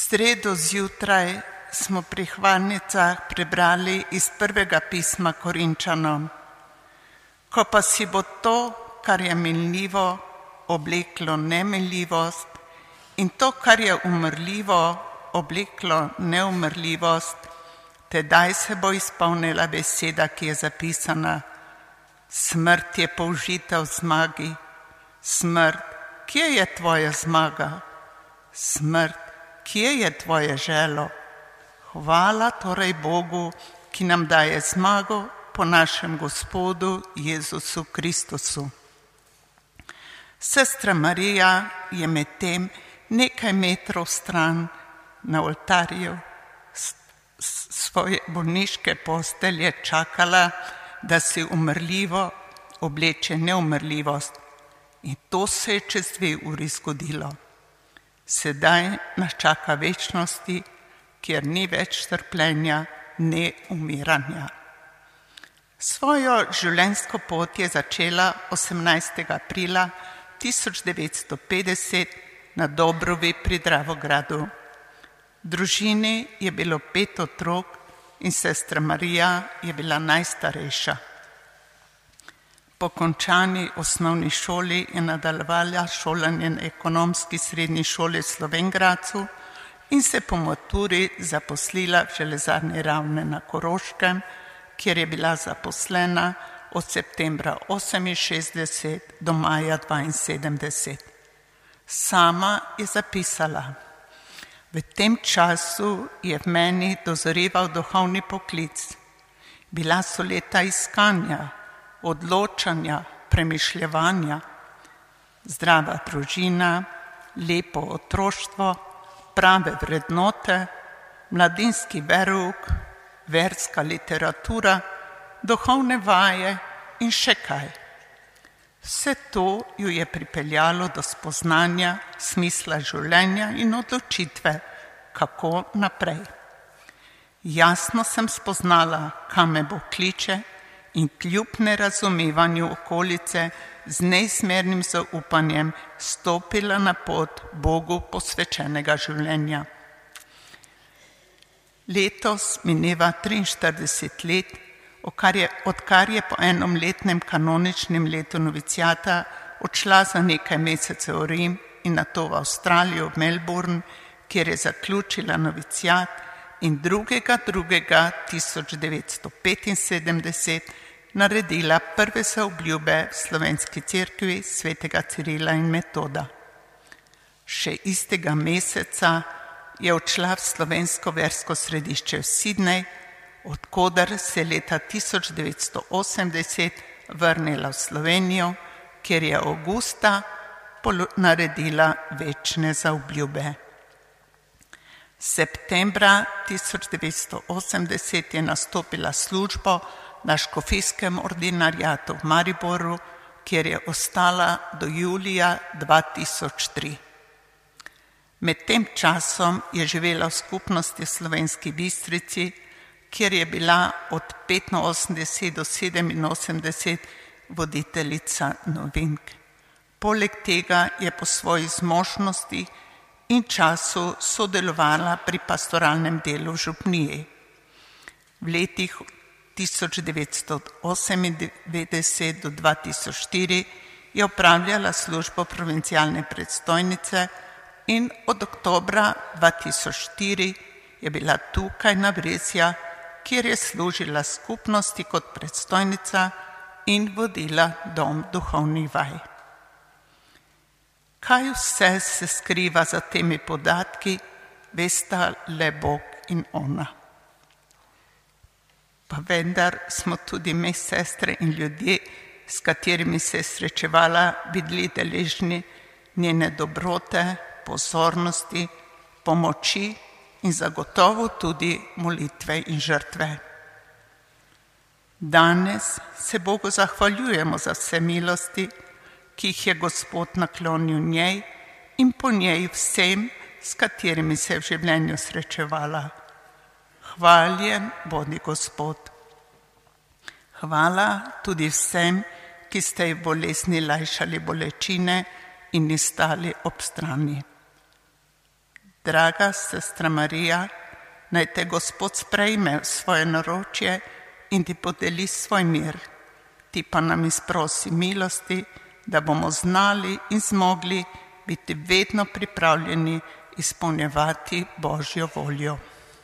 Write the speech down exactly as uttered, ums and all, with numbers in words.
sredo zjutraj smo pri hvalnicah prebrali iz prvega pisma Korinčanom. Ko pa si bo to, kar je minljivo, obleklo neminljivost in to, kar je umrljivo, obleklo neumrljivost, tedaj se bo izpolnila beseda, ki je zapisana: smrt je použita v zmagi. Smrt, kje je tvoja zmaga? Smrt, kje je tvoje želo? Hvala torej Bogu, ki nam daje zmago po našem Gospodu Jezusu Kristusu. Sestra Marija je medtem nekaj metrov stran na oltarju svoje bolniške postelje čakala, da si umrljivo obleče neumrljivost. In to se je čez dve uri zgodilo. Sedaj nas čaka večnosti, kjer ni več trpljenja, ne umiranja. Svojo življenjsko pot je začela osemnajstega aprila tisoč devetsto petdeset na Dobrovi pri Dravogradu. V družini je bilo pet otrok in sestra Marija je bila najstarejša. Po končani osnovni šoli je nadaljevala šolanje na ekonomski srednji šoli v Slovenj Gradcu in se po maturi zaposlila v Železarni Ravne na Koroškem, kjer je bila zaposlena od septembra oseminšestdeset do maja dvainsedemdeset. Sama je zapisala: v tem času je v meni dozoreval duhovni poklic. Bila so leta iskanja, odločanja, premišljevanja, zdrava družina, lepo otroštvo, prave vrednote, mladinski verouk, verska literatura, duhovne vaje in še kaj. Vse to ju je pripeljalo do spoznanja smisla življenja in odločitve, kako naprej. Jasno sem spoznala, kam me Bog kliče, in kljub nerazumevanju okolice z neizmernim zaupanjem stopila na pot Bogu posvečenega življenja. Letos mineva triinštirideset let, odkar je po enomletnem kanoničnem letu noviciata odšla za nekaj mesecev v Rim in nato v Avstralijo, v Melbourne, kjer je zaključila noviciat in drugega drugega tisoč devetsto petinsedemdeset naredila prve zaobljube v Slovenski cerkvi svetega Cirila in Metoda. Še istega meseca je odšla v slovensko versko središče v Sydney, od koder se leta tisoč devetsto osemdeset vrnila v Slovenijo, kjer je avgusta naredila večne zaobljube. Septembra tisoč devetsto osemdeset je nastopila službo na škofijskem ordinariatu v Mariboru, kjer je ostala do julija dva tisoč tri. Med tem časom je živela v skupnosti v Slovenski Bistrici, kjer je bila od petinosemdeset do sedeminosemdeset voditeljica novink. Poleg tega je po svoji zmožnosti in času sodelovala pri pastoralnem delu v župniji. V letih tisoč devetsto osemindevetdeset do dva tisoč štiri je opravljala službo provincialne predstojnice in od oktobra dva tisoč štiri je bila tukaj na Brezja, kjer je služila skupnosti kot predstojnica in vodila dom duhovnih vaj. Kaj vse se skriva za temi podatki, vesta le Bog in ona. Pa vendar smo tudi mi, sestre in ljudje, s katerimi se je srečevala, bili deležni njene dobrote, pozornosti, pomoči in zagotovo tudi molitve in žrtve. Danes se Bogu zahvaljujemo za vse milosti, ki jih je Gospod naklonil njej in po njej vsem, s katerimi se je v življenju srečevala. Hvaljen bodi Gospod. Hvala tudi vsem, ki ste ji v bolezni lajšali bolečine in ji stali ob strani. Draga sestra Marija, naj te Gospod sprejme v svoje naročje in ti podeli svoj mir. Ti pa nam izprosi milosti, da bomo znali in zmogli biti vedno pripravljeni izpolnjevati Božjo voljo.